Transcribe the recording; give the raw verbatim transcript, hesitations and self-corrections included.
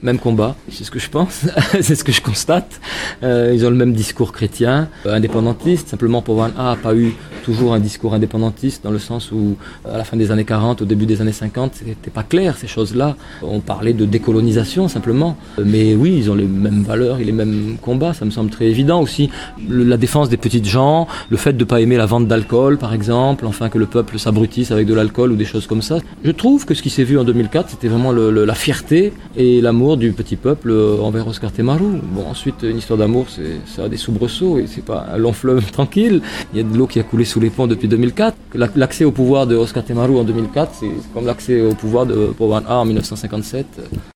Même combat, c'est ce que je pense, c'est ce que je constate. Euh, ils ont le même discours chrétien, euh, indépendantiste. Simplement, Powaan A n'a pas eu toujours un discours indépendantiste dans le sens où, à la fin des années quarante, au début des années cinquante, c'était pas clair ces choses-là. On parlait de décolonisation simplement. Mais oui, ils ont les mêmes valeurs et les mêmes combats. Ça me semble très évident aussi. Le, la défense des petites gens, le fait de ne pas aimer la vente d'alcool, par exemple, enfin que le peuple s'abrutisse avec de l'alcool ou des choses comme ça. Je trouve que ce qui s'est vu en deux mille quatre, c'était vraiment le, le, la fierté et l'amour du petit peuple envers Oscar Temaru. Bon, ensuite, une histoire d'amour, c'est, ça a des soubresauts et c'est pas un long fleuve tranquille. Il y a de l'eau qui a coulé sous les ponts depuis deux mille quatre. L'accès au pouvoir de Oscar Temaru en deux mille quatre, c'est comme l'accès au pouvoir de Powaan A en mille neuf cent cinquante-sept.